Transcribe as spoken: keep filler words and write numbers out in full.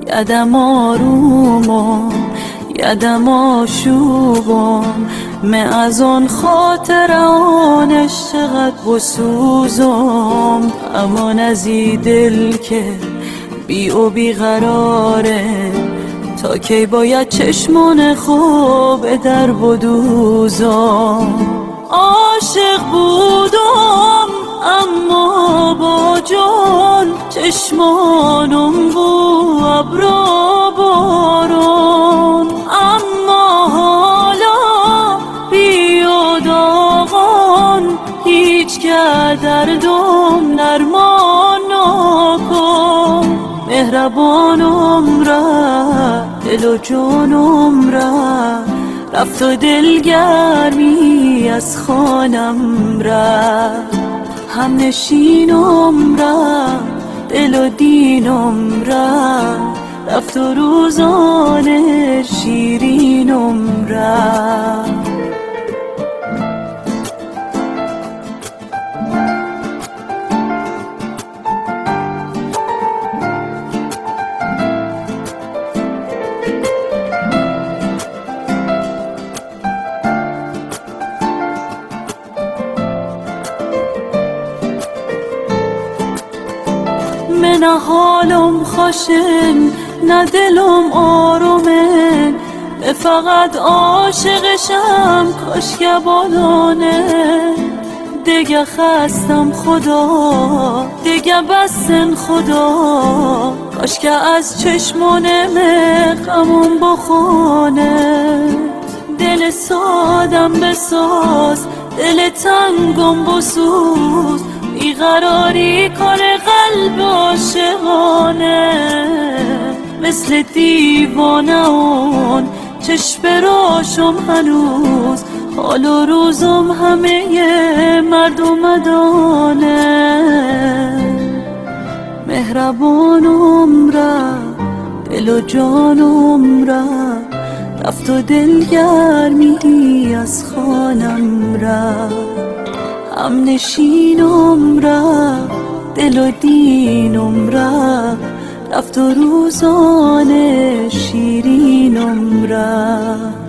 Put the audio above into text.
یدم آرومم یدم آشوبم من از آن خاطر آنش چقدر بسوزم امان از ای دل که بی و بی قراره تا کی باید چشمان خوب در بدوزم عاشق بودم اما با جان چشمانم بو ابرا باران اما حالا بی و داغان هیچ که دردم درمان نکن مهربانم را دل و جانم را رفت و دلگرمی از خانم را هم نشینم را دل و دینم را رفت و روزان شیرینم را من حالم خوشن نه دلم آرومه فقط عاشقشم کاش که بالانه دیگه خستم خدا دیگه بسن خدا کاش که از چشمانم غمم بخونه دل سادم بساز دل تنگم بسوز بیقراری کار قلب عاشقانه مثل دیوانه اون چشم راشم هنوز حال و روزم همه مردم دانه مهربانم را دل و جانم را رفت و دلگرمی از خانم را هم نشینم را دل و دینم را رفت و روزان شیرینم را